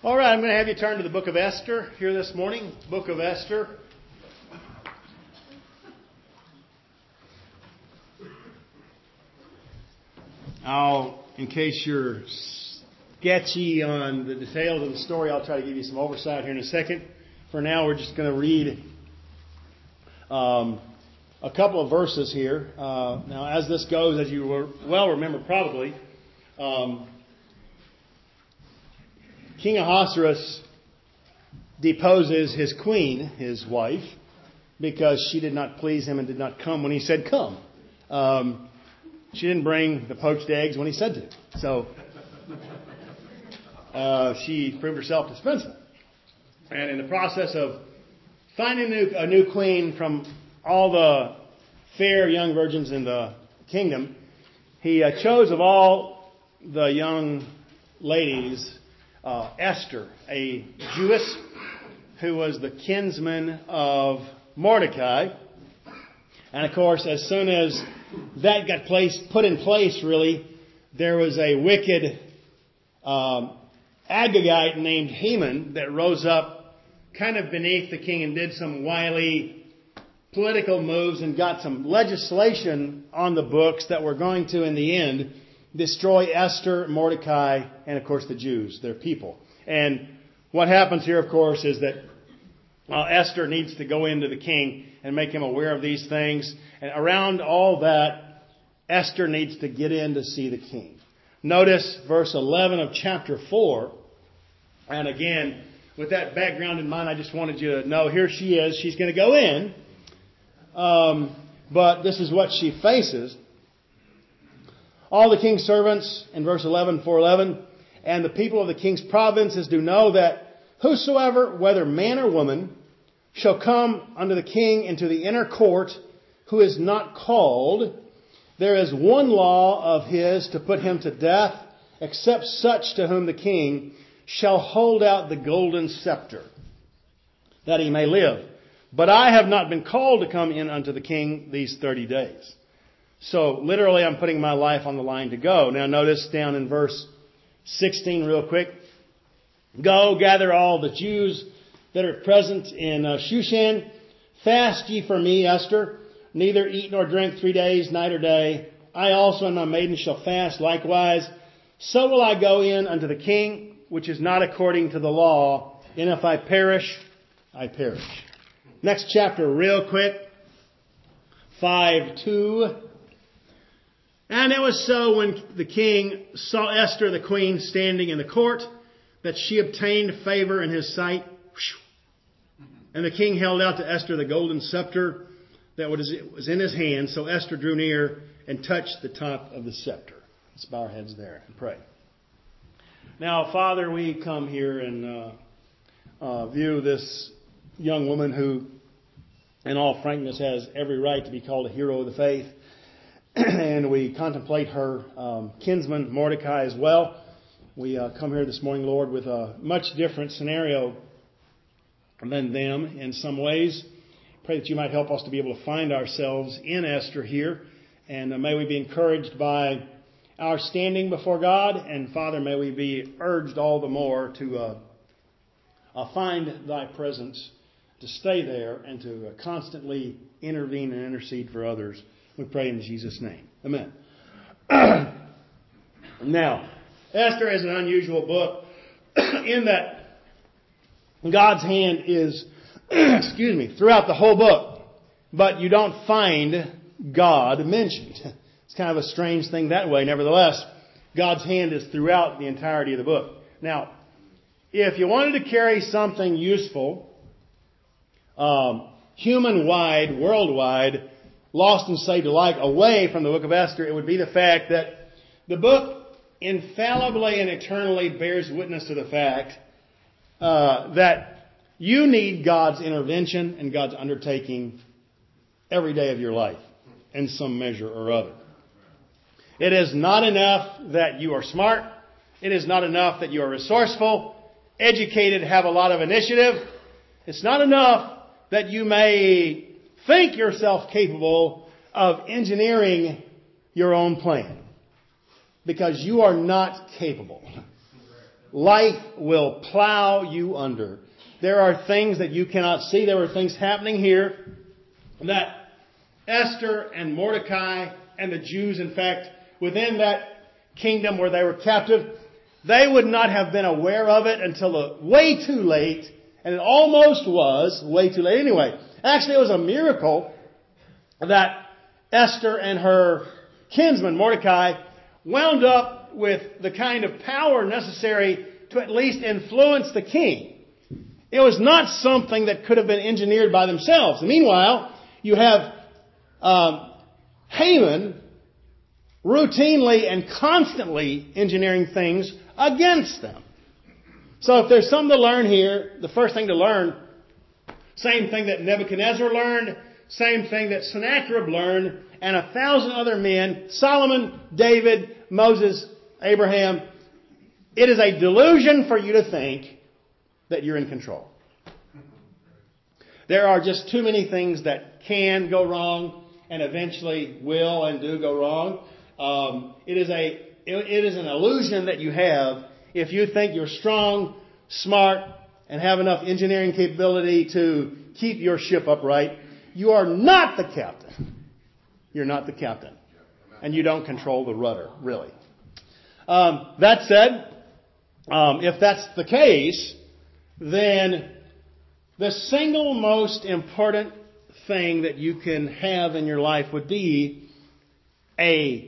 All right, I'm going to have you turn to the book of Esther here this morning. Book of Esther. In case you're sketchy on the details of the story, I'll try to give you some oversight here in a second. For now, we're just going to read a couple of verses here. Now, as this goes, as you well remember probably, King Ahasuerus deposes his queen, his wife, because she did not please him and did not come when he said come. She didn't bring the poached eggs when he said to. So she proved herself dispensable. And in the process of finding a new queen from all the fair young virgins in the kingdom, he chose of all the young ladies Esther, a Jewess who was the kinsman of Mordecai. And of course, as soon as that got put in place, really, there was a wicked Agagite named Haman that rose up kind of beneath the king and did some wily political moves and got some legislation on the books that were going to, in the end, destroy Esther, Mordecai, and of course the Jews, their people. And what happens here, of course, is that Esther needs to go into the king and make him aware of these things. And around all that, Esther needs to get in to see the king. Notice verse 11 of chapter 4. And again, with that background in mind, I just wanted you to know, here she is. She's going to go in. But this is what she faces. All the king's servants, in verse 11, 4:11, and the people of the king's provinces do know that whosoever, whether man or woman, shall come unto the king into the inner court, who is not called, there is one law of his to put him to death, except such to whom the king shall hold out the golden scepter, that he may live. But I have not been called to come in unto the king these 30 days. So, literally, I'm putting my life on the line to go. Now, notice down in verse 16 real quick. Go, gather all the Jews that are present in Shushan. Fast ye for me, Esther. Neither eat nor drink 3 days, night or day. I also and my maiden shall fast likewise. So will I go in unto the king, which is not according to the law. And if I perish, I perish. Next chapter real quick. 5:2. And it was so when the king saw Esther the queen standing in the court, that she obtained favor in his sight. And the king held out to Esther the golden scepter that was in his hand. So Esther drew near and touched the top of the scepter. Let's bow our heads there and pray. Now, Father, we come here and view this young woman who, in all frankness, has every right to be called a hero of the faith. And we contemplate her kinsman, Mordecai, as well. We come here this morning, Lord, with a much different scenario than them in some ways. Pray that you might help us to be able to find ourselves in Esther here. And may we be encouraged by our standing before God. And Father, may we be urged all the more to find thy presence, to stay there, and to constantly intervene and intercede for others. We pray in Jesus' name. Amen. Now, Esther is an unusual book in that God's hand is, throughout the whole book. But you don't find God mentioned. It's kind of a strange thing that way. Nevertheless, God's hand is throughout the entirety of the book. Now, if you wanted to carry something useful, human-wide, worldwide, lost and saved alike, away from the book of Esther, it would be the fact that the book infallibly and eternally bears witness to the fact that you need God's intervention and God's undertaking every day of your life in some measure or other. It is not enough that you are smart. It is not enough that you are resourceful, educated, have a lot of initiative. It's not enough that you may think yourself capable of engineering your own plan, because you are not capable. life will plow you under. There are things that you cannot see. There were things happening here that Esther and Mordecai and the Jews, in fact, within that kingdom where they were captive, they would not have been aware of it until way too late. And it almost was way too late anyway. Actually, it was a miracle that Esther and her kinsman, Mordecai, wound up with the kind of power necessary to at least influence the king. It was not something that could have been engineered by themselves. And meanwhile, you have Haman routinely and constantly engineering things against them. So if there's something to learn here, the first thing to learn, same thing that Nebuchadnezzar learned, same thing that Sennacherib learned, and 1,000 other men, Solomon, David, Moses, Abraham. It is a delusion for you to think that you're in control. There are just too many things that can go wrong and eventually will and do go wrong. It is an illusion that you have if you think you're strong, smart, and have enough engineering capability to keep your ship upright. You are not the captain. You're not the captain. And you don't control the rudder, really. That said, if that's the case, then the single most important thing that you can have in your life would be a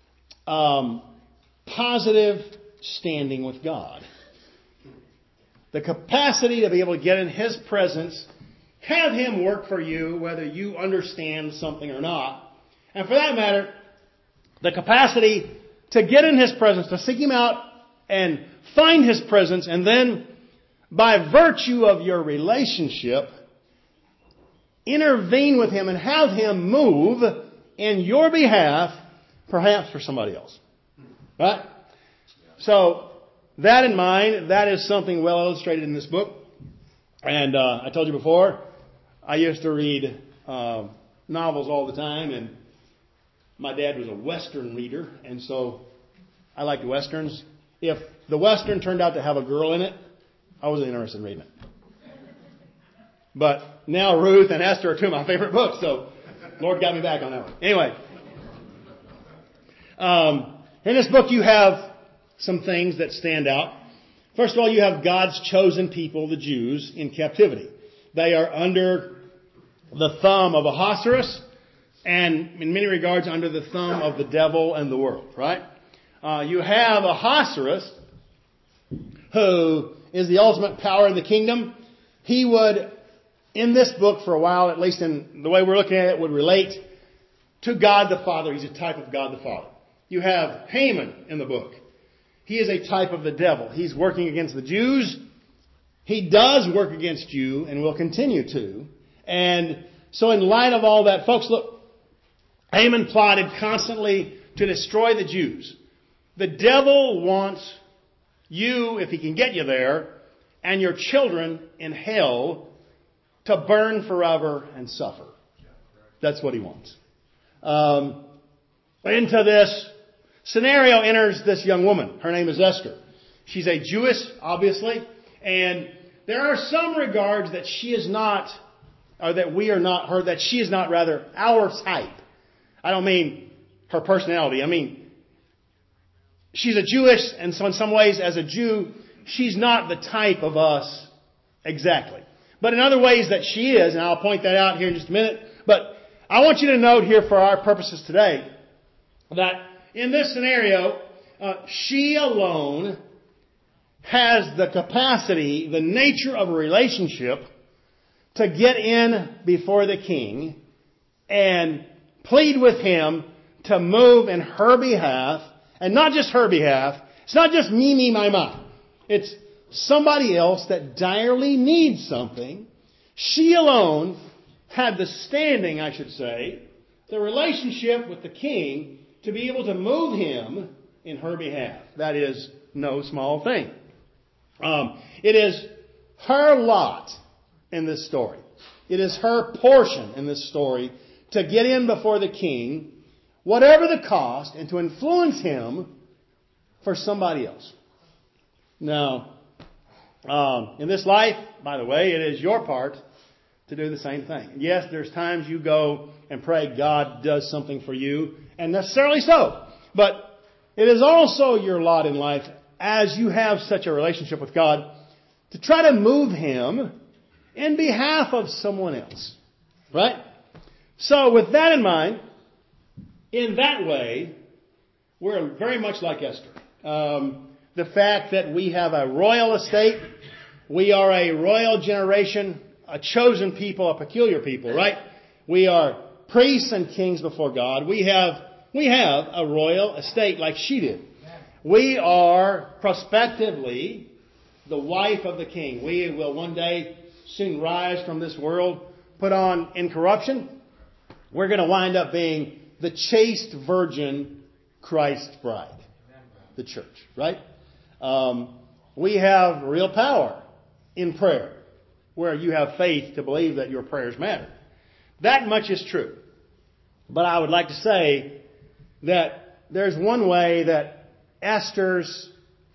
positive standing with God. The capacity to be able to get in His presence, have Him work for you, whether you understand something or not. And for that matter, the capacity to get in His presence, to seek Him out and find His presence, and then by virtue of your relationship, intervene with Him and have Him move in your behalf, perhaps for somebody else. Right? So, that in mind, that is something well illustrated in this book. And I told you before, I used to read novels all the time, and my dad was a Western reader, and so I liked Westerns. If the Western turned out to have a girl in it, I wasn't interested in reading it. But now Ruth and Esther are two of my favorite books, so Lord got me back on that one. Anyway, in this book you have some things that stand out. First of all, you have God's chosen people, the Jews, in captivity. They are under the thumb of Ahasuerus, and in many regards under the thumb of the devil and the world, right? You have Ahasuerus, who is the ultimate power in the kingdom. He would, in this book for a while, at least in the way we're looking at it, would relate to God the Father. He's a type of God the Father. You have Haman in the book. He is a type of the devil. He's working against the Jews. He does work against you and will continue to. And so in light of all that, folks, look, Haman plotted constantly to destroy the Jews. The devil wants you, if he can get you there, and your children in hell to burn forever and suffer. That's what he wants. Into this scenario enters this young woman. Her name is Esther. She's a Jewess, obviously, and there are some regards that she is not, or that we are not her, that she is not rather our type. I don't mean her personality. I mean, she's a Jewess, and so in some ways, as a Jew, she's not the type of us exactly. But in other ways that she is, and I'll point that out here in just a minute, but I want you to note here for our purposes today that in this scenario, she alone has the capacity, the nature of a relationship to get in before the king and plead with him to move in her behalf, and not just her behalf. It's not just me, my. It's somebody else that direly needs something. She alone had the standing, I should say, the relationship with the king to be able to move him in her behalf. That is no small thing. It is her lot in this story. It is her portion in this story to get in before the king, whatever the cost, and to influence him for somebody else. Now, in this life, by the way, it is your part to do the same thing. Yes, there's times you go and pray God does something for you, and necessarily so. But it is also your lot in life, as you have such a relationship with God, to try to move Him in behalf of someone else. Right? So with that in mind, in that way, we're very much like Esther. The fact that we have a royal estate, we are a royal generation, a chosen people, a peculiar people, right? We are priests and kings before God. We have a royal estate like she did. We are prospectively the wife of the king. We will one day soon rise from this world, put on incorruption. We're going to wind up being the chaste virgin Christ's bride, the church, right? We have real power in prayer, where you have faith to believe that your prayers matter. That much is true. But I would like to say that there's one way that Esther's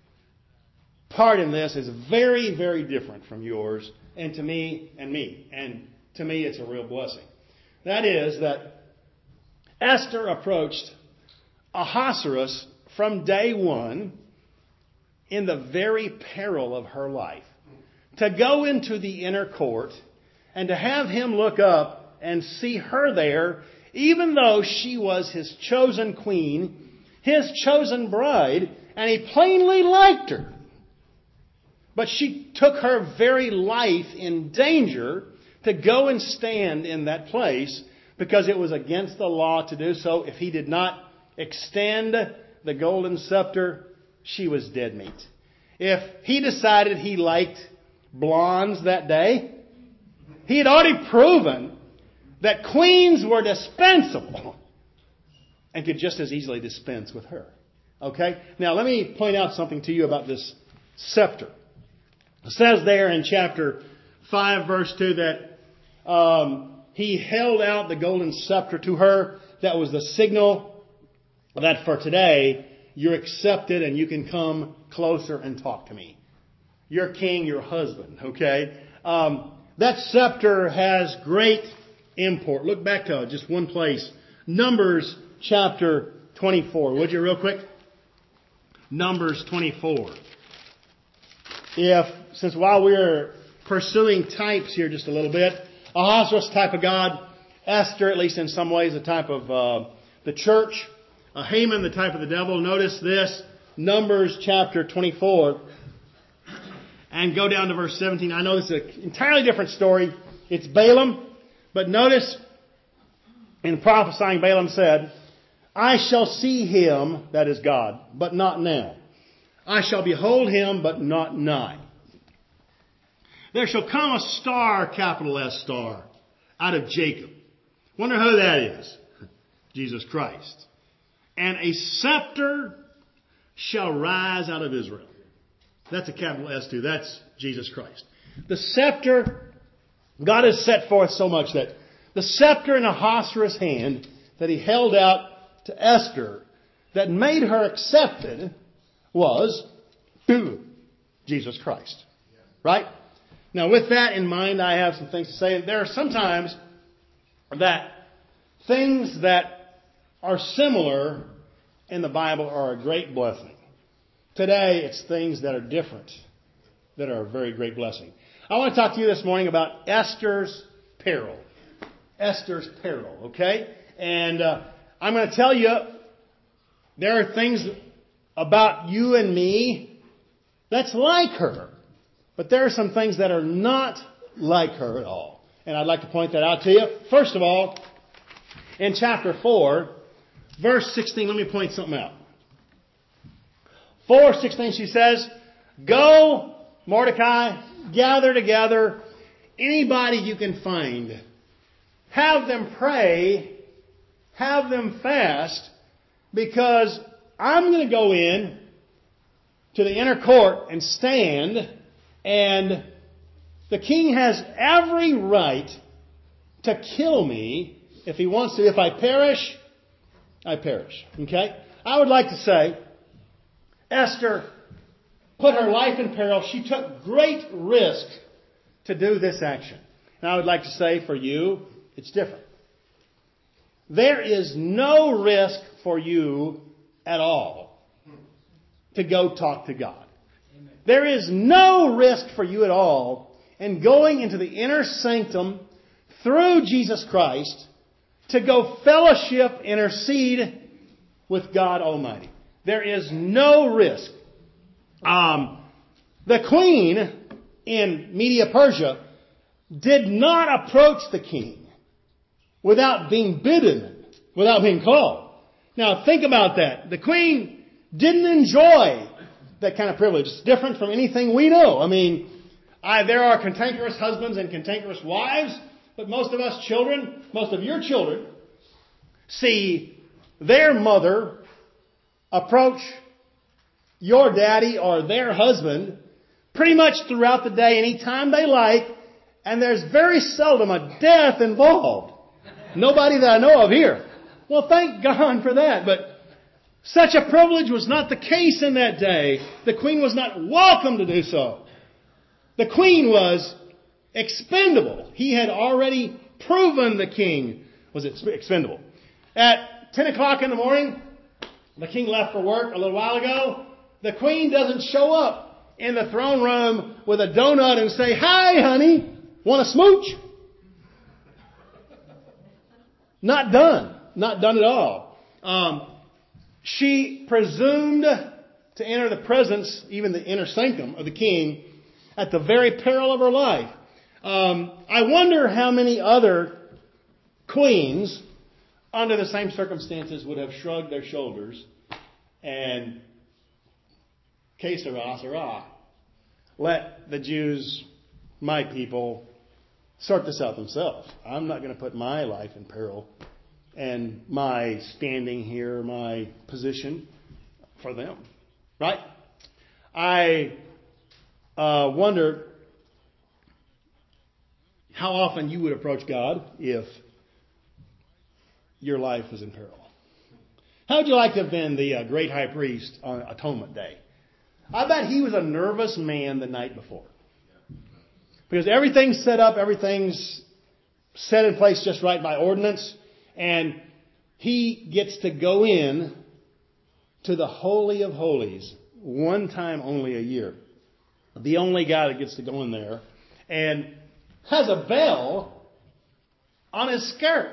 part in this is very, very different from yours and to me. And to me, it's a real blessing. That is that Esther approached Ahasuerus from day one in the very peril of her life. To go into the inner court and to have him look up and see her there, even though she was his chosen queen, his chosen bride, and he plainly liked her. But she took her very life in danger to go and stand in that place because it was against the law to do so. If he did not extend the golden scepter, she was dead meat. If he decided he liked blondes that day, he had already proven that queens were dispensable and could just as easily dispense with her. Okay? Now let me point out something to you about this scepter. It says there in chapter 5 verse 2 that he held out the golden scepter to her. That was the signal that for today you're accepted and you can come closer and talk to me. Your king, your husband, okay? That scepter has great import. Look back to just one place. Numbers chapter 24. Would you real quick? Numbers 24. Since while we're pursuing types here just a little bit, Ahasuerus, type of God. Esther, at least in some ways, a type of the church. Haman, the type of the devil. Notice this. Numbers chapter 24. And go down to verse 17. I know this is an entirely different story. It's Balaam. But notice, in prophesying, Balaam said, I shall see him, that is God, but not now. I shall behold him, but not nigh. There shall come a star, capital S star, out of Jacob. Wonder who that is? Jesus Christ. And a scepter shall rise out of Israel. That's a capital S too. That's Jesus Christ. The scepter, God has set forth so much that the scepter in Ahasuerus' hand that he held out to Esther that made her accepted was Jesus Christ. Right? Now with that in mind, I have some things to say. There are sometimes that things that are similar in the Bible are a great blessing. Today, it's things that are different that are a very great blessing. I want to talk to you this morning about Esther's peril. Esther's peril, okay? And I'm going to tell you, there are things about you and me that's like her. But there are some things that are not like her at all. And I'd like to point that out to you. First of all, in chapter 4, verse 16, let me point something out. 4:16, she says, Go, Mordecai, gather together anybody you can find. Have them pray, have them fast, because I'm going to go in to the inner court and stand, and the king has every right to kill me if he wants to. If I perish, I perish. Okay? I would like to say, Esther put her life in peril. She took great risk to do this action. And I would like to say for you, it's different. There is no risk for you at all to go talk to God. Amen. There is no risk for you at all in going into the inner sanctum through Jesus Christ to go fellowship, intercede with God Almighty. There is no risk. The queen in Media Persia did not approach the king without being bidden, without being called. Now think about that. The queen didn't enjoy that kind of privilege. It's different from anything we know. I mean, there are cantankerous husbands and cantankerous wives, but most of us children, most of your children, see their mother approach your daddy or their husband pretty much throughout the day, anytime they like, and there's very seldom a death involved. Nobody that I know of here. Well, thank God for that. But such a privilege was not the case in that day. The queen was not welcome to do so. The queen was expendable. He had already proven the king was expendable. At 10 o'clock in the morning, the king left for work a little while ago. The queen doesn't show up in the throne room with a donut and say, "Hi, honey, want a smooch?" Not done. Not done at all. She presumed to enter the presence, even the inner sanctum of the king, at the very peril of her life. I wonder how many other queens, under the same circumstances, would have shrugged their shoulders and, que sera, sera, let the Jews, my people, sort this out themselves. I'm not going to put my life in peril and my standing here, my position for them. Right? I wonder how often you would approach God if your life was in peril. How would you like to have been the great high priest on Atonement Day? I bet he was a nervous man the night before. Because everything's set up, everything's set in place just right by ordinance. And he gets to go in to the Holy of Holies one time only a year. The only guy that gets to go in there. And has a bell on his skirt.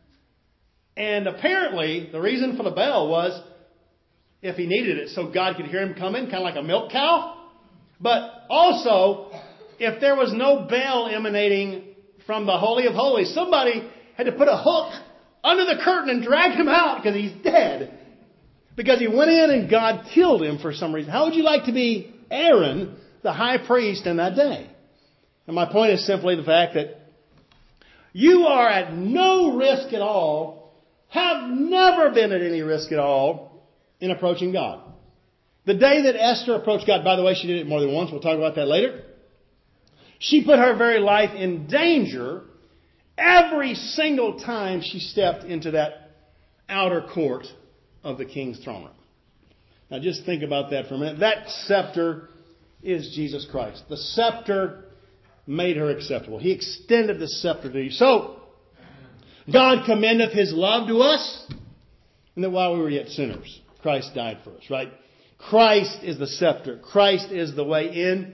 And apparently the reason for the bell was if he needed it so God could hear him coming, kind of like a milk cow. But also, if there was no bell emanating from the Holy of Holies, somebody had to put a hook under the curtain and drag him out because he's dead. Because he went in and God killed him for some reason. How would you like to be Aaron, the high priest, in that day? And my point is simply the fact that you are at no risk at all, have never been at any risk at all in approaching God. The day that Esther approached God, by the way, she did it more than once. We'll talk about that later. She put her very life in danger every single time she stepped into that outer court of the king's throne room. Now just think about that for a minute. That scepter is Jesus Christ. The scepter made her acceptable. He extended the scepter to you. So, God commendeth His love to us, and that while we were yet sinners, Christ died for us, right? Christ is the scepter. Christ is the way in.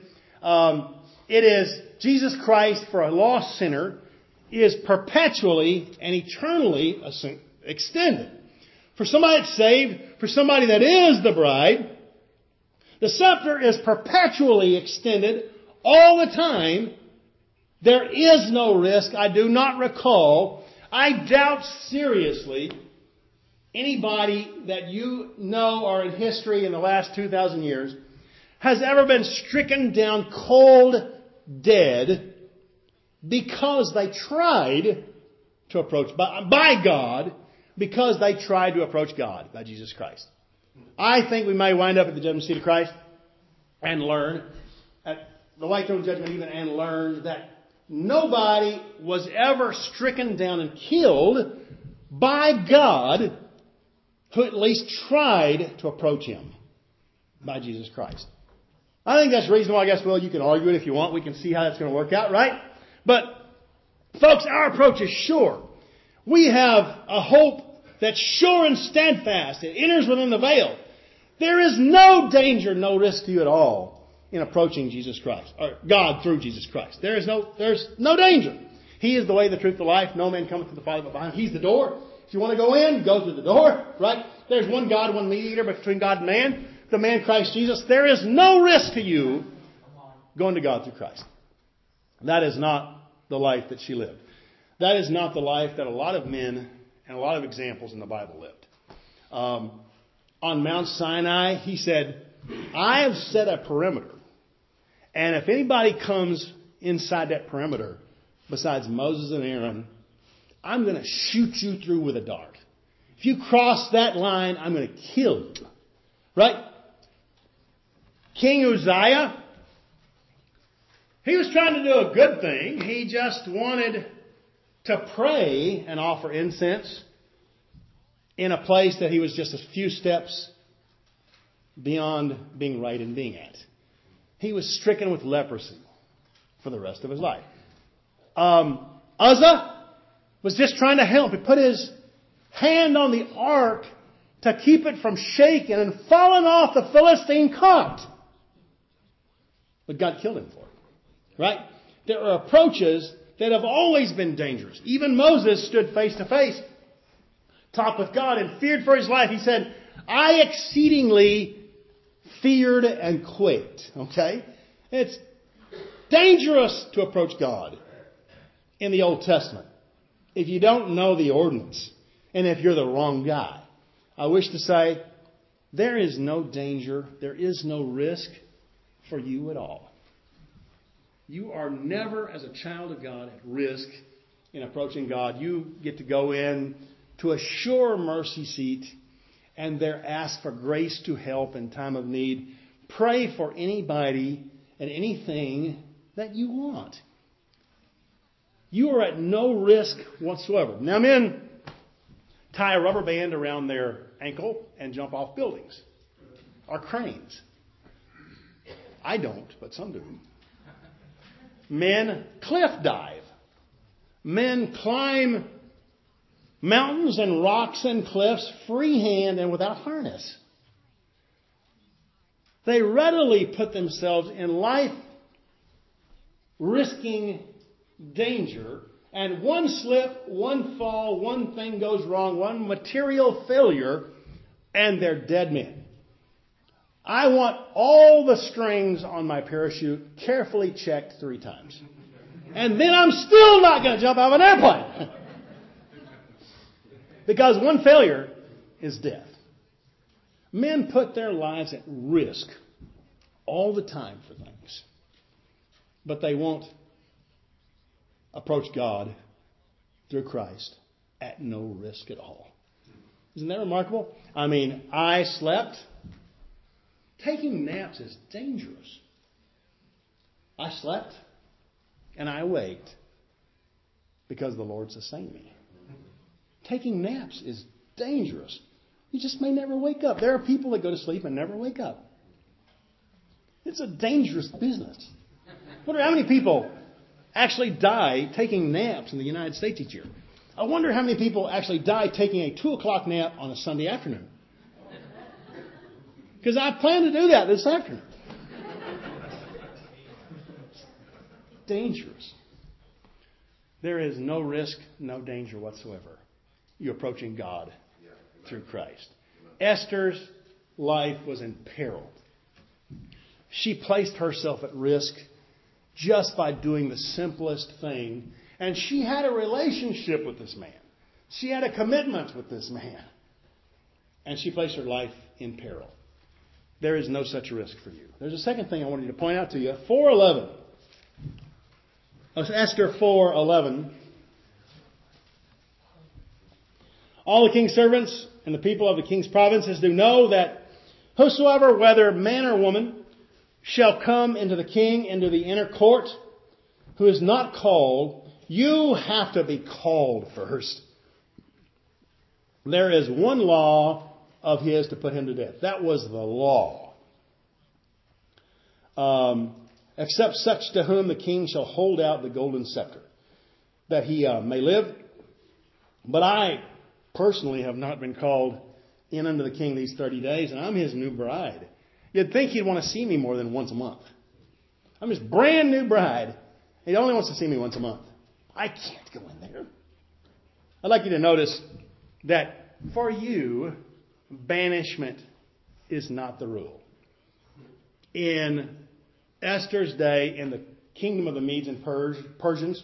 It is Jesus Christ for a lost sinner is perpetually and eternally extended. For somebody that's saved, for somebody that is the bride, the scepter is perpetually extended all the time. There is no risk. I do not recall. I doubt seriously anybody that you know or in history in the last 2,000 years has ever been stricken down cold dead because they tried to approach by God, because they tried to approach God by Jesus Christ. I think we may wind up at the judgment seat of Christ and learn, at the white throne judgment even, and learn that nobody was ever stricken down and killed by God who at least tried to approach Him by Jesus Christ. I think that's reasonable. I guess, well, you can argue it if you want. We can see how that's going to work out, right? But, folks, our approach is sure. We have a hope that's sure and steadfast. It enters within the veil. There is no danger, no risk to you at all in approaching Jesus Christ, or God through Jesus Christ. There's no danger. He is the way, the truth, the life. No man cometh to the Father but by Him. He's the door. If you want to go in, go through the door, right? There's one God, one mediator between God and man, the man Christ Jesus. There is no risk to you going to God through Christ. That is not the life that she lived. That is not the life that a lot of men and a lot of examples in the Bible lived. On Mount Sinai, he said, I have set a perimeter. And if anybody comes inside that perimeter, besides Moses and Aaron, I'm going to shoot you through with a dart. If you cross that line, I'm going to kill you. Right? King Uzziah, he was trying to do a good thing. He just wanted to pray and offer incense in a place that he was just a few steps beyond being right and being at. He was stricken with leprosy for the rest of his life. Uzzah was just trying to help. He put his hand on the ark to keep it from shaking and falling off the Philistine cart. But God killed him for it. Right? There are approaches that have always been dangerous. Even Moses stood face to face, talked with God, and feared for his life. He said, I exceedingly feared and quaked. Okay? It's dangerous to approach God in the Old Testament if you don't know the ordinance and if you're the wrong guy. I wish to say, there is no danger, there is no risk for you at all. You are never, as a child of God, at risk in approaching God. You get to go in to a sure mercy seat and there ask for grace to help in time of need. Pray for anybody and anything that you want. You are at no risk whatsoever. Now, men tie a rubber band around their ankle and jump off buildings or cranes. I don't, but some do. Men cliff dive. Men climb mountains and rocks and cliffs freehand and without harness. They readily put themselves in life-risking danger, and one slip, one fall, one thing goes wrong, one material failure, and they're dead men. I want all the strings on my parachute carefully checked 3 times. And then I'm still not going to jump out of an airplane. Because one failure is death. Men put their lives at risk all the time for things. But they won't approach God through Christ at no risk at all. Isn't that remarkable? I mean, I slept. Taking naps is dangerous. I slept and I waked because the Lord sustained me. Taking naps is dangerous. You just may never wake up. There are people that go to sleep and never wake up. It's a dangerous business. I wonder how many people actually die taking naps in the United States each year. I wonder how many people actually die taking a 2 o'clock nap on a Sunday afternoon. Because I plan to do that this afternoon. Dangerous. There is no risk, no danger whatsoever. You're approaching God through Christ. Esther's life was imperiled. She placed herself at risk just by doing the simplest thing. And she had a relationship with this man. She had a commitment with this man. And she placed her life in peril. There is no such risk for you. There's a second thing I wanted to point out to you. 4:11. Esther 4:11. All the king's servants and the people of the king's provinces do know that whosoever, whether man or woman, shall come into the king, into the inner court, who is not called, you have to be called first. There is one law of his to put him to death. That was the law. except such to whom the king shall hold out the golden scepter, that he may live. But I personally have not been called in unto the king these 30 days, and I'm his new bride. You'd think he'd want to see me more than once a month. I'm his brand new bride. He only wants to see me once a month. I can't go in there. I'd like you to notice that for you, banishment is not the rule. In Esther's day, in the kingdom of the Medes and Persians,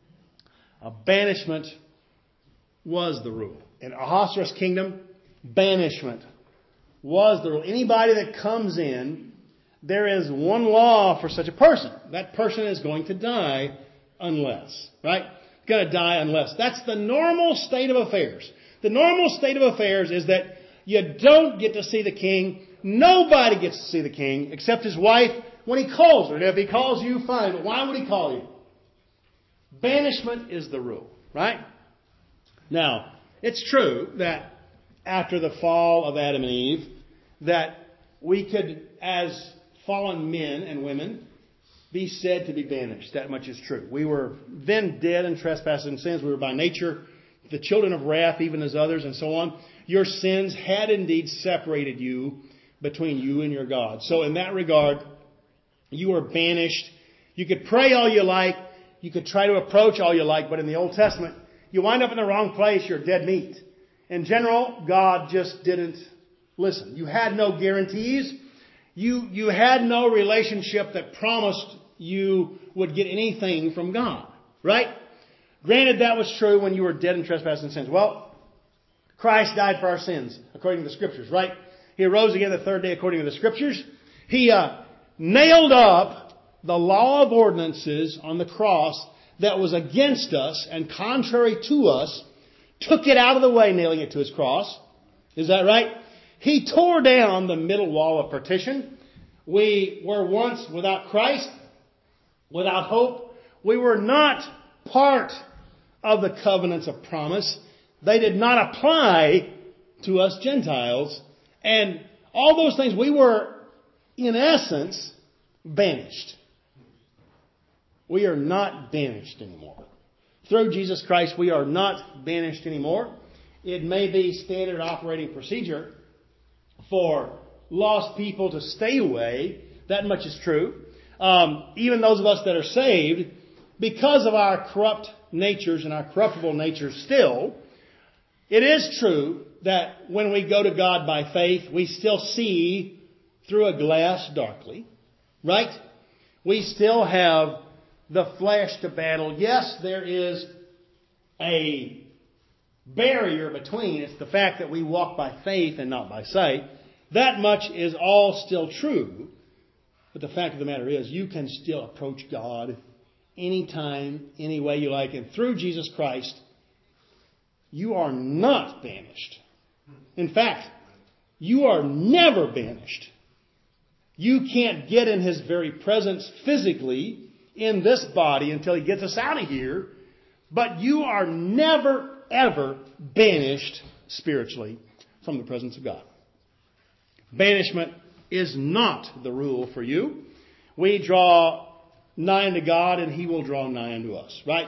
banishment was the rule. In Ahasuerus' kingdom, banishment was the rule. Anybody that comes in, there is one law for such a person. That person is going to die unless, right? Going to die unless. That's the normal state of affairs. The normal state of affairs is that you don't get to see the king. Nobody gets to see the king except his wife when he calls her. And if he calls you, fine. But why would he call you? Banishment is the rule, right? Now, it's true that after the fall of Adam and Eve, that we could, as fallen men and women, be said to be banished. That much is true. We were then dead in trespasses and sins. We were by nature the children of wrath, even as others, and so on. Your sins had indeed separated you between you and your God. So in that regard, you were banished. You could pray all you like. You could try to approach all you like. But in the Old Testament, you wind up in the wrong place. You're dead meat. In general, God just didn't listen. You had no guarantees. You had no relationship that promised you would get anything from God. Right? Granted, that was true when you were dead in trespasses and sins. Well, Christ died for our sins, according to the Scriptures, right? He arose again the third day, according to the Scriptures. He nailed up the law of ordinances on the cross that was against us and contrary to us, took it out of the way, nailing it to his cross. Is that right? He tore down the middle wall of partition. We were once without Christ, without hope. We were not part of the covenants of promise. They did not apply to us Gentiles. And all those things, we were, in essence, banished. We are not banished anymore. Through Jesus Christ, we are not banished anymore. It may be standard operating procedure for lost people to stay away. That much is true. Even those of us that are saved, because of our corrupt natures and our corruptible natures still, it is true that when we go to God by faith, we still see through a glass darkly, right? We still have the flesh to battle. Yes, there is a barrier between. It's the fact that we walk by faith and not by sight. That much is all still true. But the fact of the matter is, you can still approach God anytime, any way you like. And through Jesus Christ, you are not banished. In fact, you are never banished. You can't get in His very presence physically in this body until He gets us out of here. But you are never, ever banished spiritually from the presence of God. Banishment is not the rule for you. We draw nigh unto God and He will draw nigh unto us, right?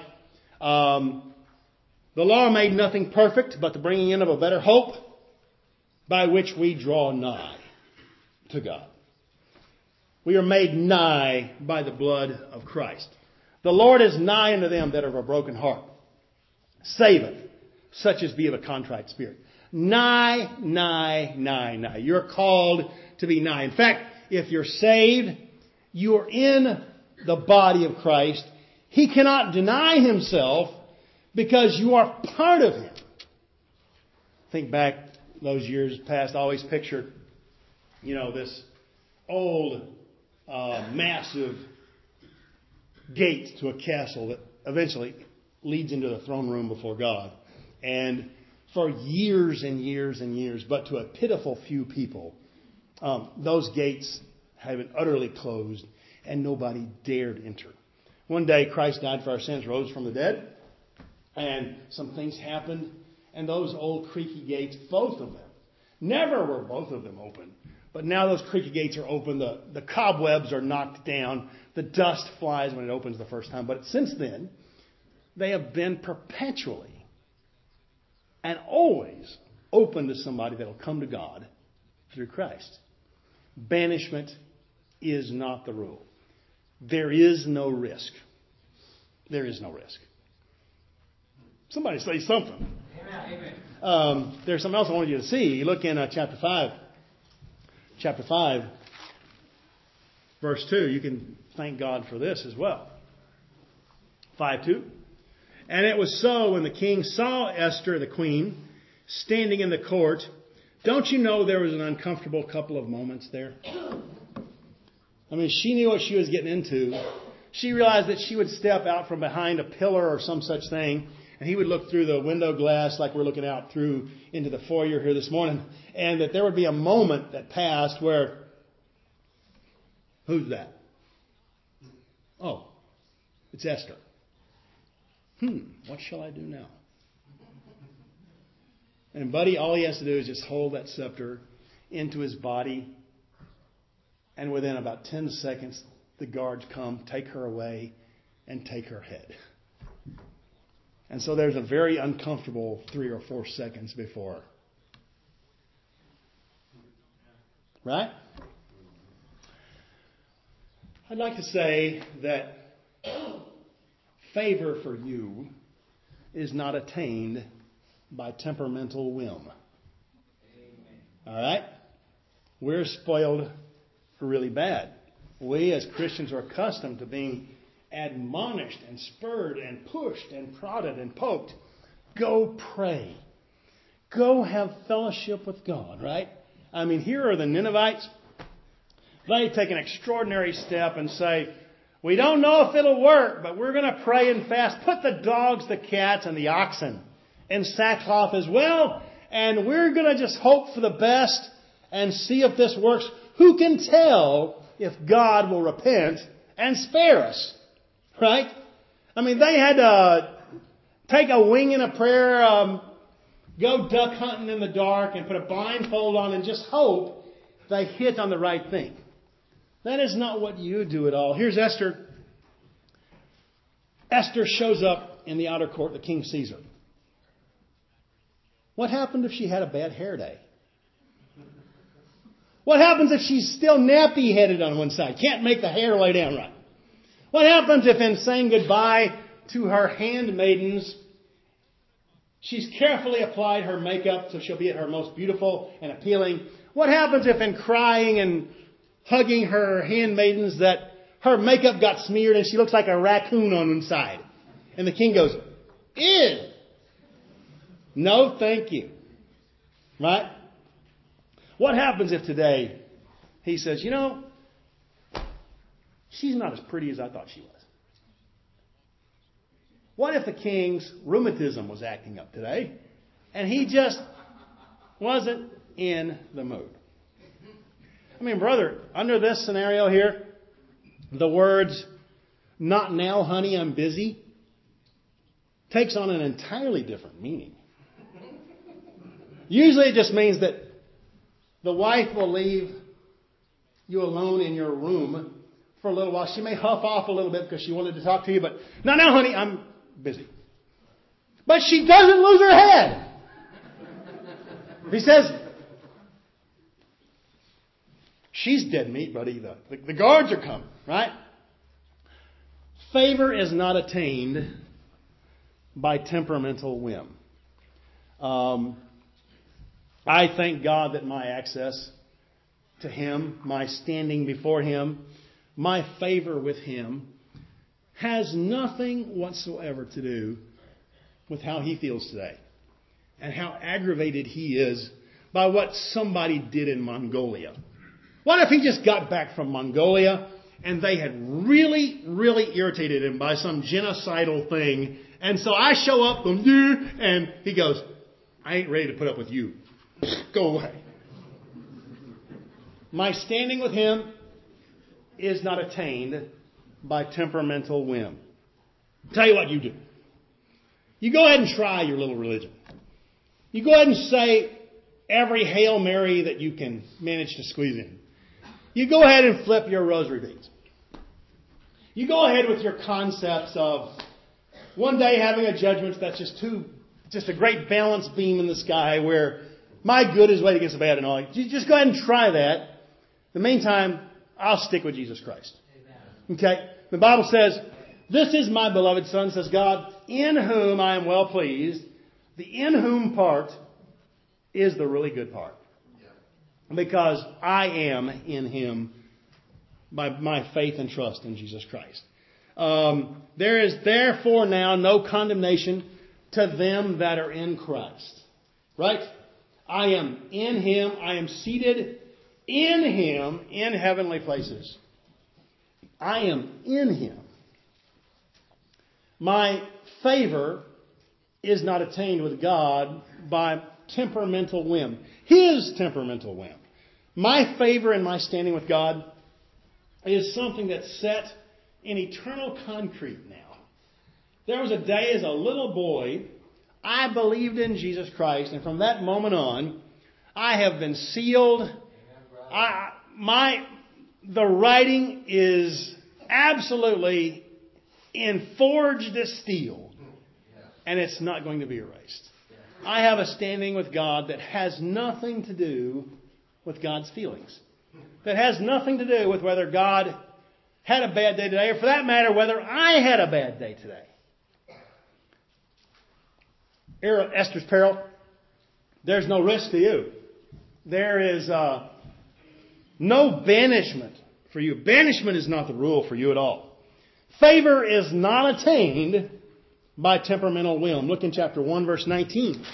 The law made nothing perfect, but the bringing in of a better hope by which we draw nigh to God. We are made nigh by the blood of Christ. The Lord is nigh unto them that are of a broken heart, saveth such as be of a contrite spirit. Nigh, nigh, nigh, nigh. You're called to be nigh. In fact, if you're saved, you're in the body of Christ. He cannot deny Himself because you are part of Him. Think back those years past, I always pictured, this old, massive gate to a castle that eventually leads into the throne room before God. And for years and years and years, but to a pitiful few people, those gates have been utterly closed and nobody dared enter. One day, Christ died for our sins, rose from the dead, and some things happened, and those old creaky gates, both of them, never were both of them open, But now those creaky gates are open. The cobwebs are knocked down. The dust flies when it opens the first time. But since then, they have been perpetually and always open to somebody that will come to God through Christ. Banishment is not the rule. There is no risk. There is no risk. Somebody say something. Amen. There's something else I wanted you to see. You look in chapter 5. Chapter 5, verse 2. You can thank God for this as well. 5:2. And it was so when the king saw Esther, the queen, standing in the court. Don't you know there was an uncomfortable couple of moments there? I mean, she knew what she was getting into. She realized that she would step out from behind a pillar or some such thing, and he would look through the window glass like we're looking out through into the foyer here this morning, and that there would be a moment that passed where, who's that? Oh, it's Esther. What shall I do now? And buddy, all he has to do is just hold that scepter into his body, and within about 10 seconds, the guards come, take her away, and take her head. And so there's a very uncomfortable 3 or 4 seconds before. Right? I'd like to say that favor for you is not attained by temperamental whim. All right? We're spoiled really bad. We as Christians are accustomed to being admonished and spurred and pushed and prodded and poked. Go pray. Go have fellowship with God, right? I mean, here are the Ninevites. They take an extraordinary step and say, we don't know if it'll work, but we're going to pray and fast. Put the dogs, the cats, and the oxen in sackcloth as well. And we're going to just hope for the best and see if this works. Who can tell if God will repent and spare us? Right? I mean, they had to take a wing in a prayer, go duck hunting in the dark and put a blindfold on and just hope they hit on the right thing. That is not what you do at all. Here's Esther. Esther shows up in the outer court. The king sees her. What happened if she had a bad hair day? What happens if she's still nappy-headed on one side? Can't make the hair lay down right? What happens if in saying goodbye to her handmaidens, she's carefully applied her makeup so she'll be at her most beautiful and appealing? What happens if in crying and hugging her handmaidens that her makeup got smeared and she looks like a raccoon on one side? And the king goes, ew! No, thank you. Right? What happens if today he says, you know, she's not as pretty as I thought she was? What if the king's rheumatism was acting up today and he just wasn't in the mood? I mean, brother, under this scenario here, the words, not now, honey, I'm busy, takes on an entirely different meaning. Usually it just means that the wife will leave you alone in your room for a little while. She may huff off a little bit because she wanted to talk to you, but no, honey, I'm busy. But she doesn't lose her head. He says, she's dead meat, buddy. The guards are coming, right? Favor is not attained by temperamental whim. I thank God that my access to Him, my standing before Him, my favor with Him has nothing whatsoever to do with how He feels today and how aggravated He is by what somebody did in Mongolia. What if He just got back from Mongolia and they had really, really irritated Him by some genocidal thing, and so I show up and He goes, I ain't ready to put up with you. Go away. My standing with Him is not attained by temperamental whim. Tell you what you do. You go ahead and try your little religion. You go ahead and say, every Hail Mary that you can manage to squeeze in. You go ahead and flip your rosary beads. You go ahead with your concepts of one day having a judgment that's just a great balance beam in the sky where my good is weighed against the bad and all. You just go ahead and try that. In the meantime, I'll stick with Jesus Christ. Okay? The Bible says, "This is my beloved Son," says God, "in whom I am well pleased." The "in whom" part is the really good part. Because I am in Him by my faith and trust in Jesus Christ. There is therefore now no condemnation to them that are in Christ. Right? I am in Him. I am seated in Him in heavenly places. I am in Him. My favor is not attained with God by temperamental whim. His temperamental whim. My favor and my standing with God is something that's set in eternal concrete now. There was a day as a little boy, I believed in Jesus Christ, and from that moment on, I have been sealed. The writing is absolutely forged as steel, and it's not going to be erased. I have a standing with God that has nothing to do with God's feelings. That has nothing to do with whether God had a bad day today, or for that matter, whether I had a bad day today. Esther's peril, there's no risk to you. There is no banishment for you. Banishment is not the rule for you at all. Favor is not attained by temperamental whim. Look in chapter 1, verse 19.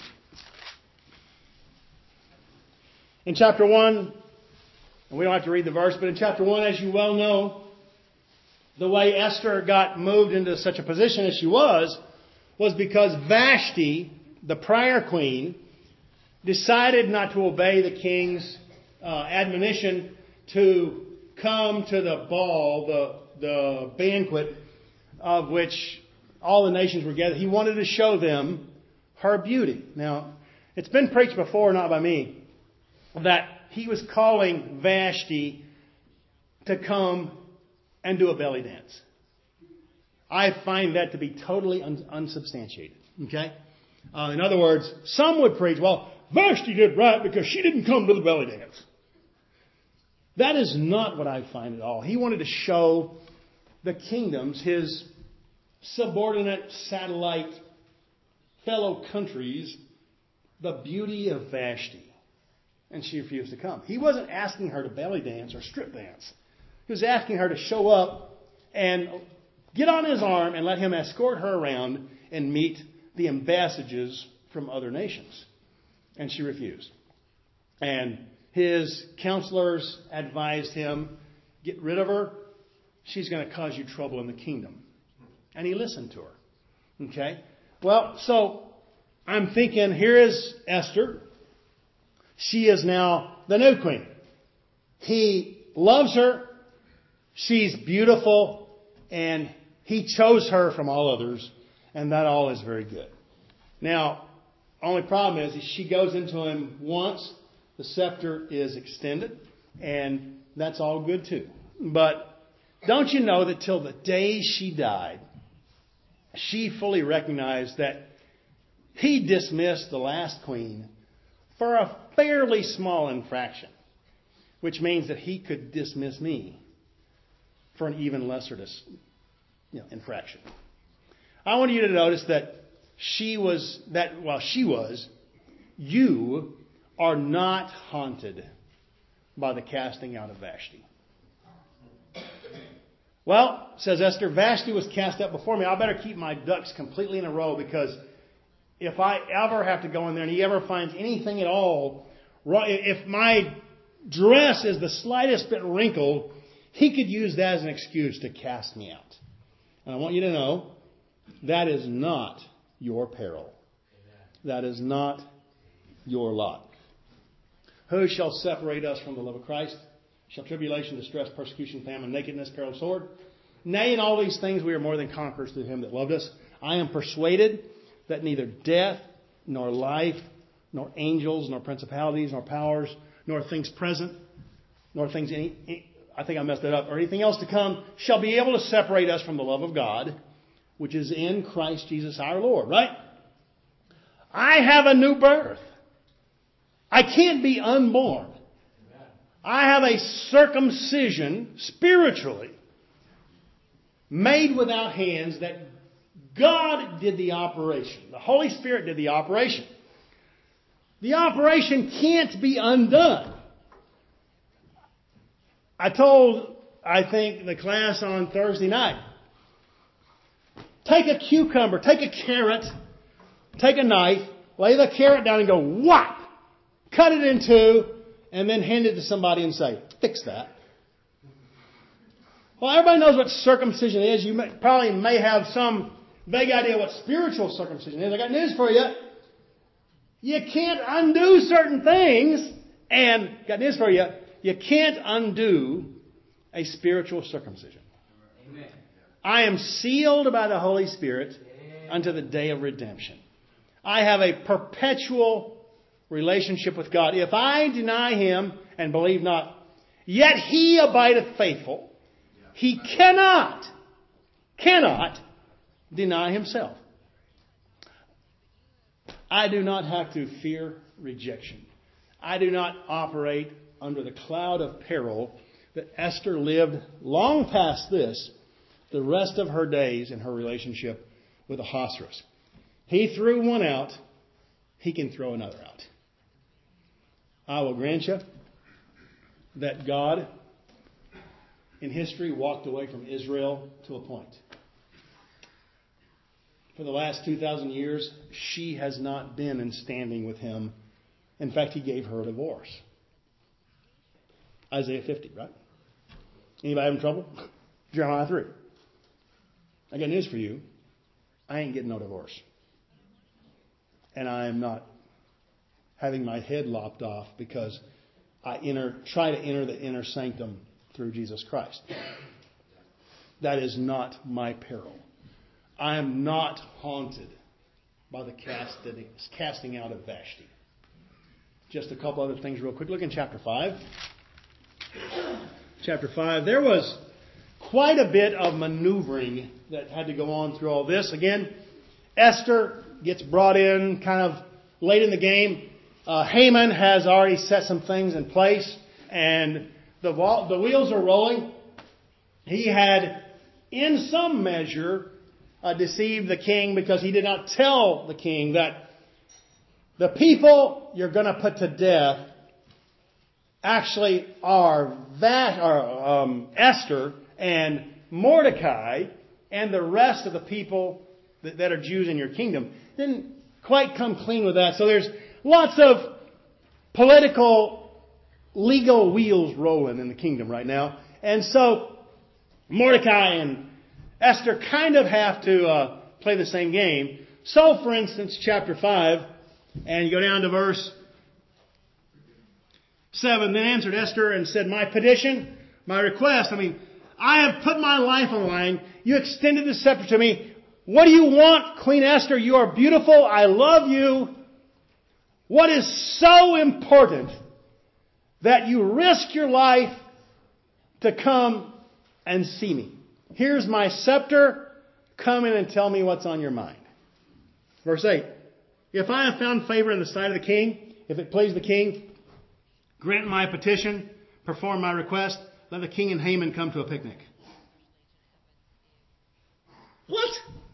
In chapter 1, and we don't have to read the verse, but in chapter 1, as you well know, the way Esther got moved into such a position as she was because Vashti, the prior queen, decided not to obey the king's admonition to come to the ball, the banquet of which all the nations were gathered. He wanted to show them her beauty. Now, it's been preached before, not by me, that he was calling Vashti to come and do a belly dance. I find that to be totally unsubstantiated. Okay? In other words, some would preach, well, Vashti did right because she didn't come to the belly dance. That is not what I find at all. He wanted to show the kingdoms, his subordinate satellite fellow countries, the beauty of Vashti. And she refused to come. He wasn't asking her to belly dance or strip dance. He was asking her to show up and get on his arm and let him escort her around and meet the ambassadors from other nations. And she refused. And his counselors advised him, get rid of her. She's going to cause you trouble in the kingdom. And he listened to her. Okay? Well, so I'm thinking, here is Esther. She is now the new queen. He loves her. She's beautiful. And he chose her from all others. And that all is very good. Now, only problem is she goes into him once. The scepter is extended. And that's all good too. But don't you know that till the day she died, she fully recognized that he dismissed the last queen for a fairly small infraction, which means that he could dismiss me for an even lesser infraction. I want you to notice that you are not haunted by the casting out of Vashti. Well, says Esther, Vashti was cast out before me. I better keep my ducks completely in a row, because if I ever have to go in there and he ever finds anything at all, if my dress is the slightest bit wrinkled, he could use that as an excuse to cast me out. And I want you to know, that is not your peril. That is not your lot. Who shall separate us from the love of Christ? Shall tribulation, distress, persecution, famine, nakedness, peril, sword? Nay, in all these things we are more than conquerors through him that loved us. I am persuaded that neither death, nor life, nor angels, nor principalities, nor powers, nor things present, nor things I think I messed it up, or anything else to come, shall be able to separate us from the love of God, which is in Christ Jesus our Lord. Right? I have a new birth. I can't be unborn. I have a circumcision, spiritually, made without hands, that God did the operation. The Holy Spirit did the operation. The operation can't be undone. I told, I think, the class on Thursday night, take a cucumber, take a carrot, take a knife, lay the carrot down and go whop, cut it in two, and then hand it to somebody and say, fix that. Well, everybody knows what circumcision is. You probably may have some vague idea what spiritual circumcision is. I got news for you. You can't undo certain things. And, got news for you, you can't undo a spiritual circumcision. Amen. I am sealed by the Holy Spirit unto the day of redemption. I have a perpetual relationship with God. If I deny Him and believe not, yet He abideth faithful. He cannot deny Himself. I do not have to fear rejection. I do not operate under the cloud of peril that Esther lived long past this, the rest of her days in her relationship with Ahasuerus. He threw one out. He can throw another out. I will grant you that God in history walked away from Israel to a point. For the last 2,000 years, she has not been in standing with Him. In fact, He gave her a divorce. Isaiah 50, right? Anybody having trouble? Jeremiah 3. I got news for you. I ain't getting no divorce. And I am not having my head lopped off because I try to enter the inner sanctum through Jesus Christ. That is not my peril. I am not haunted by the casting out of Vashti. Just a couple other things real quick. Look in chapter 5. Chapter 5. There was quite a bit of maneuvering that had to go on through all this. Again, Esther gets brought in kind of late in the game. Haman has already set some things in place, and the wheels are rolling. He had, in some measure, deceived the king because he did not tell the king that the people you're going to put to death actually are Esther and Mordecai and the rest of the people that are Jews in your kingdom. Didn't quite come clean with that. So there's lots of political, legal wheels rolling in the kingdom right now. And so Mordecai and Esther kind of have to play the same game. So, for instance, chapter 5, and you go down to verse 7. Then answered Esther and said, my petition, my request, I have put my life on the line. You extended the scepter to me. What do you want, Queen Esther? You are beautiful. I love you. What is so important that you risk your life to come and see me? Here's my scepter. Come in and tell me what's on your mind. Verse 8. If I have found favor in the sight of the king, if it please the king, grant my petition, perform my request, let the king and Haman come to a picnic. What?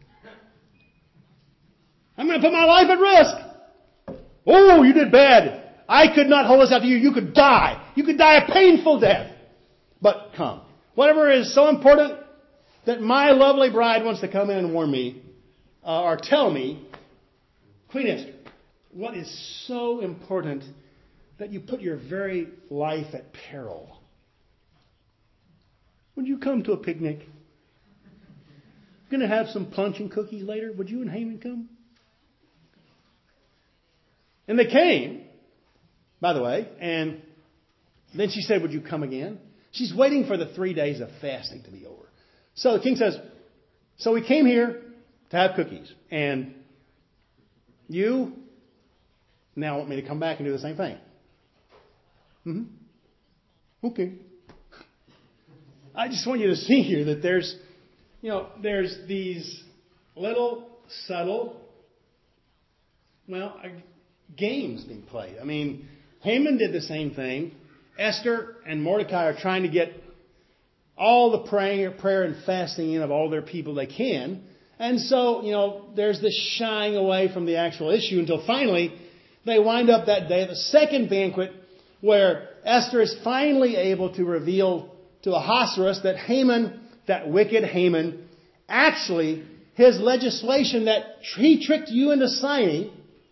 I'm going to put my life at risk. Oh, you did bad. I could not hold this out to you. You could die. You could die a painful death. But come. Whatever is so important that my lovely bride wants to come in and warn me, or tell me, Queen Esther, what is so important that you put your very life at peril? Would you come to a picnic? Going to have some punch and cookies later? Would you and Haman come? And they came, by the way, and then she said, would you come again? She's waiting for the 3 days of fasting to be over. So the king says, so we came here to have cookies. And you now want me to come back and do the same thing. Okay. I just want you to see here that there's these little subtle, games being played. I mean, Haman did the same thing. Esther and Mordecai are trying to get all the prayer and fasting in of all their people they can. And so, there's this shying away from the actual issue until finally they wind up that day at the second banquet where Esther is finally able to reveal to Ahasuerus that Haman, that wicked Haman, actually, his legislation that he tricked you into signing,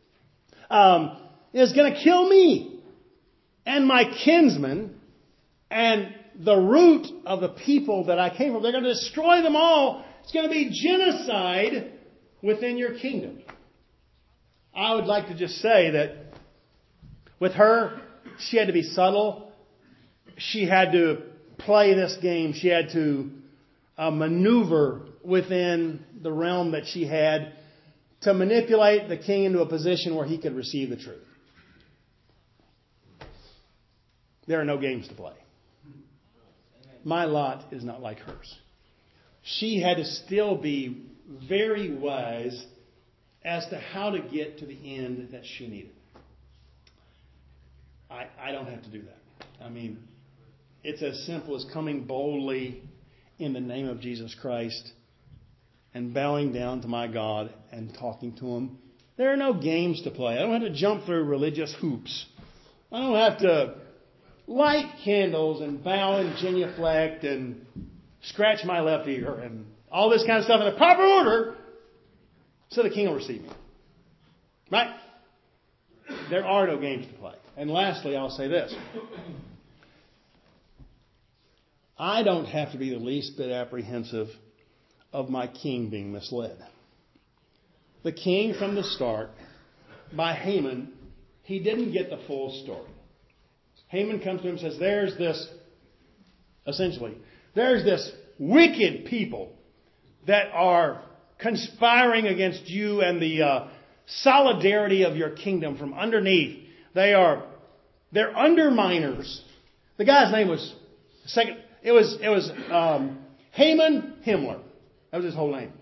is going to kill me and my kinsmen and the root of the people that I came from. They're going to destroy them all. It's going to be genocide within your kingdom. I would like to just say that with her, she had to be subtle. She had to play this game. She had to maneuver within the realm that she had to manipulate the king into a position where he could receive the truth. There are no games to play. My lot is not like hers. She had to still be very wise as to how to get to the end that she needed. I don't have to do that. I mean, it's as simple as coming boldly in the name of Jesus Christ and bowing down to my God and talking to Him. There are no games to play. I don't have to jump through religious hoops. I don't have to light candles and bow and genuflect and scratch my left ear and all this kind of stuff in the proper order so the king will receive me. Right? There are no games to play. And lastly, I'll say this. I don't have to be the least bit apprehensive of my king being misled. The king from the start, by Haman, he didn't get the full story. Haman comes to him and says, there's this wicked people that are conspiring against you and the solidarity of your kingdom from underneath. They're underminers. The guy's name was Haman Himmler. That was his whole name.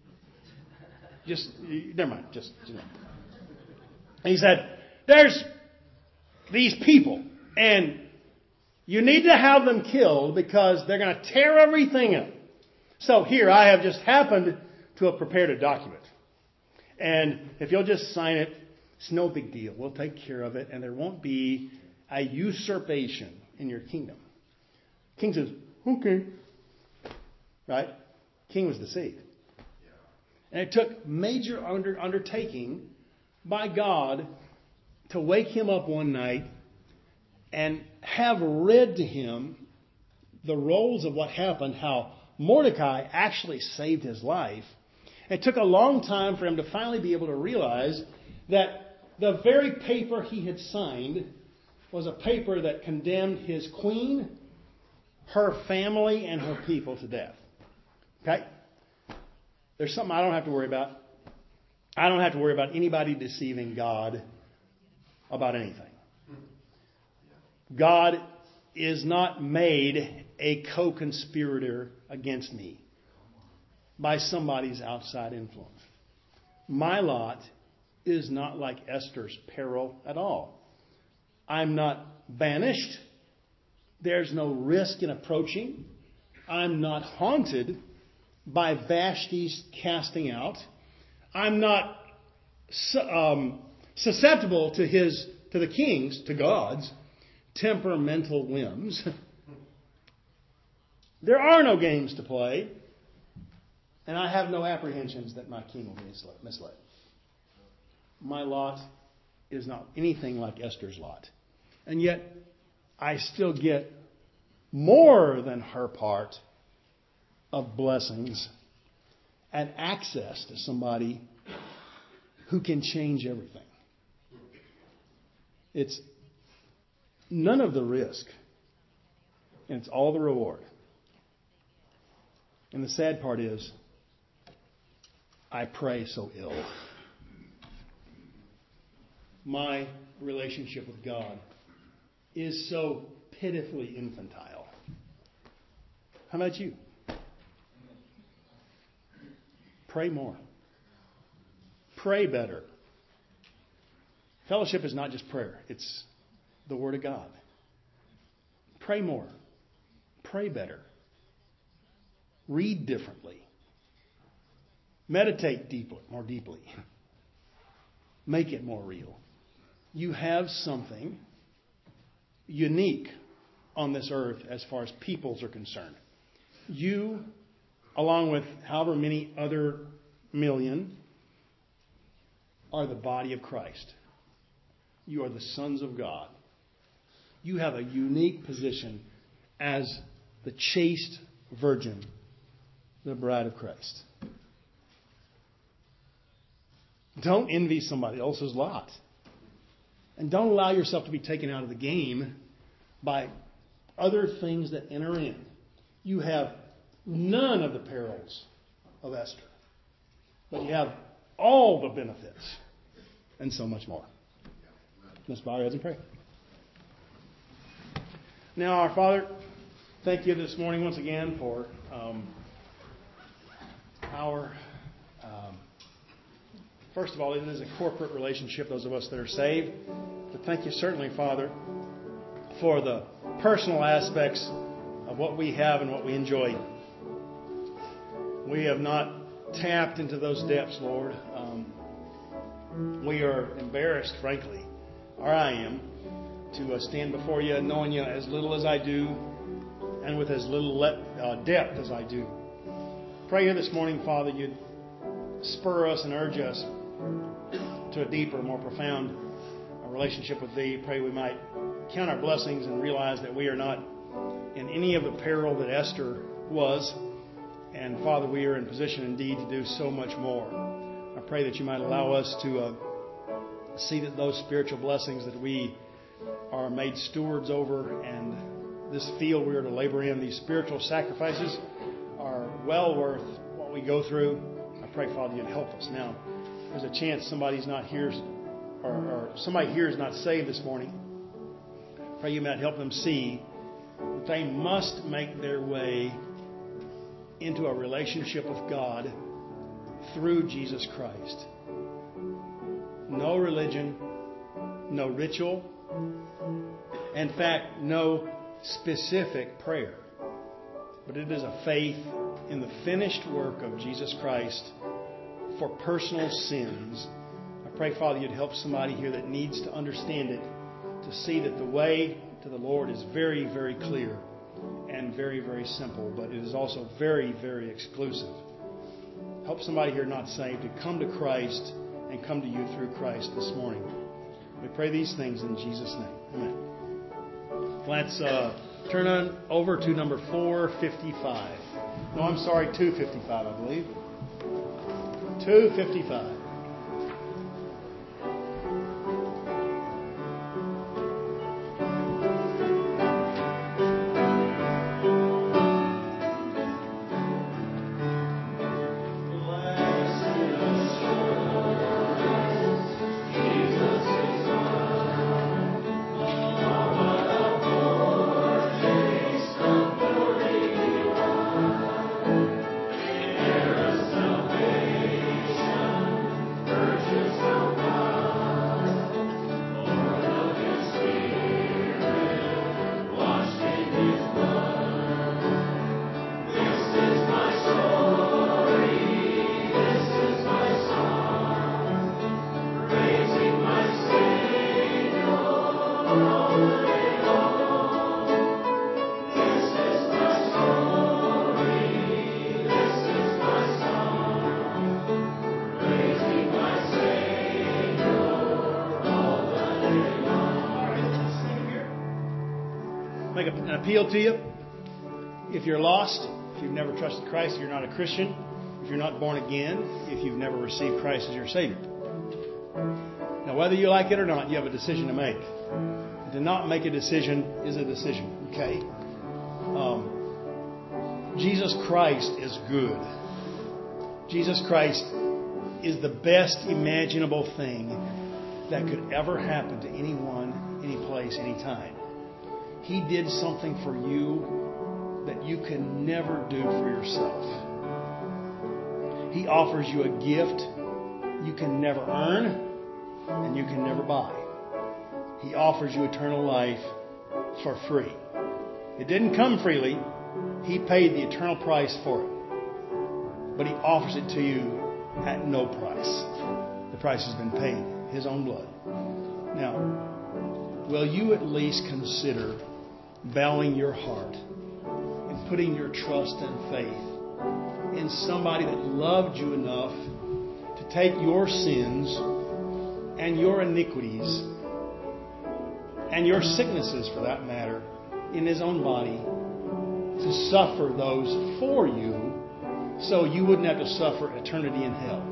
Never mind. And he said, there's these people, and you need to have them killed because they're going to tear everything up. So here, I have just happened to have prepared a document. And if you'll just sign it, it's no big deal. We'll take care of it, and there won't be a usurpation in your kingdom. King says, okay. Right? King was deceived. And it took major undertaking by God to wake him up one night and have read to him the roles of what happened, how Mordecai actually saved his life. It took a long time for him to finally be able to realize that the very paper he had signed was a paper that condemned his queen, her family, and her people to death. Okay? There's something I don't have to worry about. I don't have to worry about anybody deceiving God about anything. God is not made a co-conspirator against me by somebody's outside influence. My lot is not like Esther's peril at all. I'm not banished. There's no risk in approaching. I'm not haunted by Vashti's casting out. I'm not susceptible to the king's, to God's, temperamental whims. There are no games to play, and I have no apprehensions that my king will be misled. My lot is not anything like Esther's lot. And yet, I still get more than her part of blessings and access to somebody who can change everything. It's none of the risk, and it's all the reward. And the sad part is, I pray so ill. my relationship with God is so pitifully infantile. How about you? Pray more. Pray better. Fellowship is not just prayer. It's the Word of God. Pray more. Pray better. Read differently. Meditate more deeply. Make it more real. You have something unique on this earth as far as peoples are concerned. You, along with however many other million, are the body of Christ. You are the sons of God. You have a unique position as the chaste virgin, the bride of Christ. Don't envy somebody else's lot. And don't allow yourself to be taken out of the game by other things that enter in. You have none of the perils of Esther, but you have all the benefits and so much more. Let's bow our heads and pray. Now, our Father, thank you this morning once again for first of all, it is a corporate relationship, those of us that are saved. But thank you certainly, Father, for the personal aspects of what we have and what we enjoy. We have not tapped into those depths, Lord. We are embarrassed, frankly, or I am, to stand before you knowing you as little as I do and with as little depth as I do. Pray here this morning, Father, you'd spur us and urge us to a deeper, more profound relationship with Thee. Pray we might count our blessings and realize that we are not in any of the peril that Esther was. And Father, we are in position indeed to do so much more. I pray that you might allow us to see that those spiritual blessings that we are made stewards over and this field we are to labor in, these spiritual sacrifices are well worth what we go through. I pray, Father, you'd help us. Now, there's a chance somebody's not here or somebody here is not saved this morning. Pray you might help them see that they must make their way into a relationship with God through Jesus Christ. No religion, no ritual, in fact, no specific prayer. But it is a faith in the finished work of Jesus Christ for personal sins. I pray, Father, you'd help somebody here that needs to understand it, to see that the way to the Lord is very, very clear and very, very simple, but it is also very, very exclusive. Help somebody here not saved to come to Christ and come to you through Christ this morning. We pray these things in Jesus' name. Amen. Let's turn on over to number 455. No, I'm sorry, 255, I believe. 255. Make an appeal to you. If you're lost, if you've never trusted Christ, if you're not a Christian, if you're not born again, if you've never received Christ as your Savior. Now, whether you like it or not, you have a decision to make. To not make a decision is a decision. Okay? Jesus Christ is good. Jesus Christ is the best imaginable thing that could ever happen to anyone, any place, any time. He did something for you that you can never do for yourself. He offers you a gift you can never earn and you can never buy. He offers you eternal life for free. It didn't come freely. He paid the eternal price for it. But He offers it to you at no price. The price has been paid. His own blood. Now, will you at least consider bowing your heart and putting your trust and faith in somebody that loved you enough to take your sins and your iniquities and your sicknesses, for that matter, in His own body, to suffer those for you so you wouldn't have to suffer eternity in hell?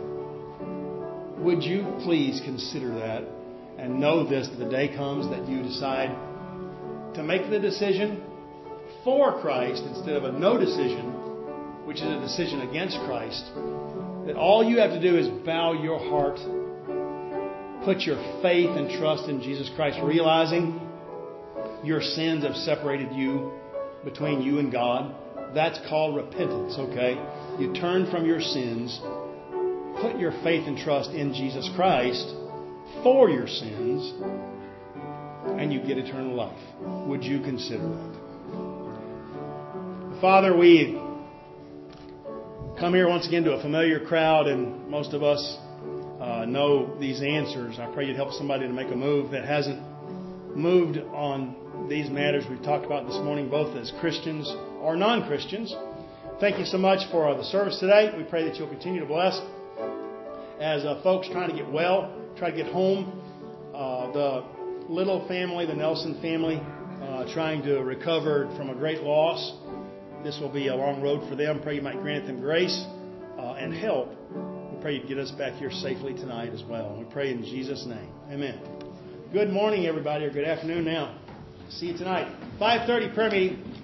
Would you please consider that and know this, that the day comes that you decide to make the decision for Christ instead of a no decision, which is a decision against Christ, that all you have to do is bow your heart, put your faith and trust in Jesus Christ, realizing your sins have separated you, between you and God. That's called repentance, okay? You turn from your sins, put your faith and trust in Jesus Christ for your sins, and you get eternal life. Would you consider that? Father, we come here once again to a familiar crowd, and most of us know these answers. I pray you'd help somebody to make a move that hasn't moved on these matters we've talked about this morning, both as Christians or non-Christians. Thank you so much for the service today. We pray that you'll continue to bless as folks trying to get well, try to get home. The Little family, the Nelson family, trying to recover from a great loss. This will be a long road for them. Pray you might grant them grace and help. We pray you'd get us back here safely tonight as well. And we pray in Jesus' name. Amen. Good morning, everybody, or good afternoon now. See you tonight. 5:30 prayer meeting.